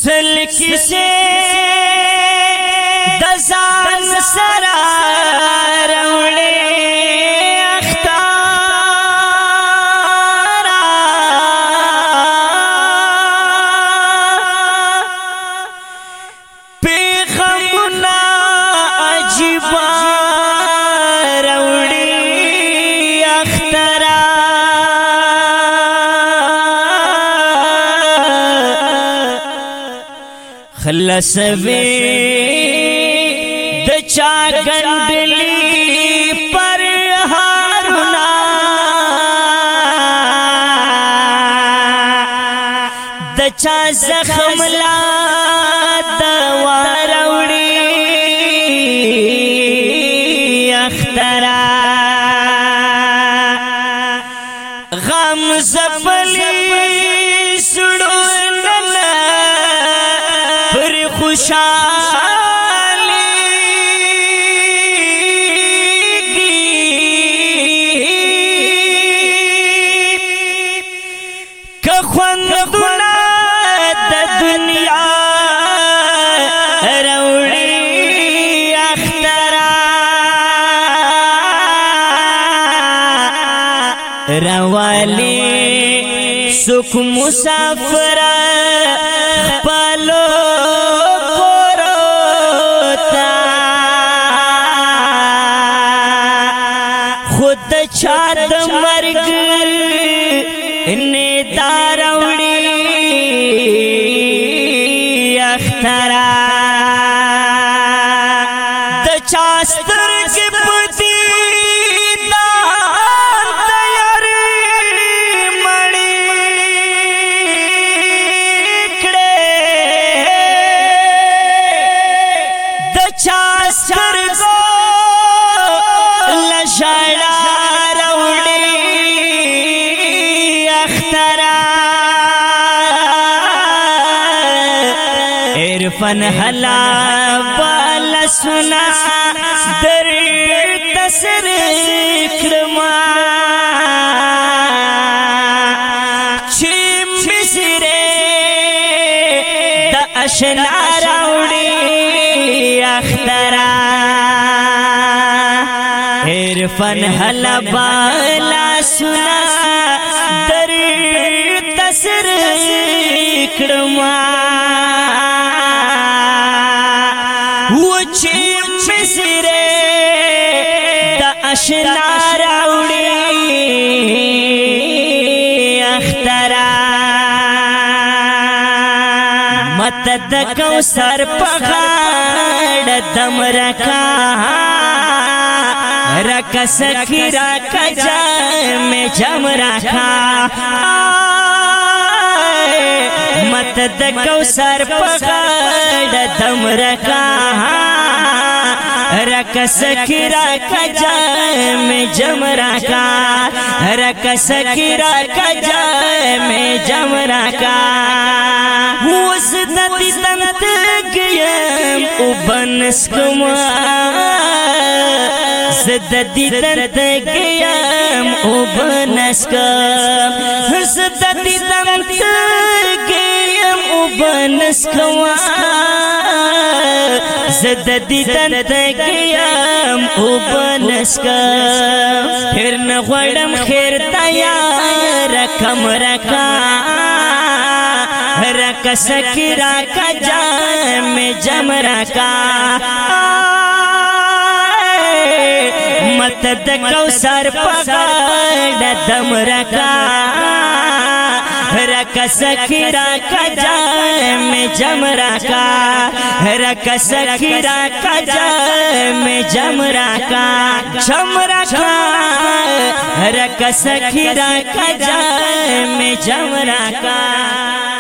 سل کیسے دزان سرا روڑے اختارا پیغمنا عجیبا روڑے اختارا خلصوی د چا گندلی پر هارونا د چا زخم لا دوا روڑی اخترا غم زبلی سڑو خوشالی که خوندنا د دنیا روڑی اخترا روالی سک مسافر پالو چاد مرگ نیدار اوڑی اخترا د چاستر کی پتی دان تیاری مڑی کڑے د چاستر کو لشاڑا عرفان حلا بالا سنا در تسر کرما چی مصرے دا اشنا راوڑی اخترا عرفان حلا بالا سنا در تسر کرما وچی مصرے دا اشنا راوڑی اخترا مت د کوثر پغاڑ دم رکا رکا سکی رکا جام جم رکا مت د کوثر پغاڑ دم رکا رکا سکی رکا جام جم رکا رکا سکی رکا جام جم رکا وزدتی تنت گیم او بنسکما زدتی تنت گیم او بنسکم زدتی تنت گیم او بنسکما زدتی تنت گیم او بنسکم پھر نغوڑم خیر تیار کم رکا رکا سکی رکا جام جم رکا مت د کوثر پغاڑ دم رکا رکا سکی رکا جام جم رکا رکا سکی رکا جام جم رکا جم رکا رکا سکی رکا جام جم رکا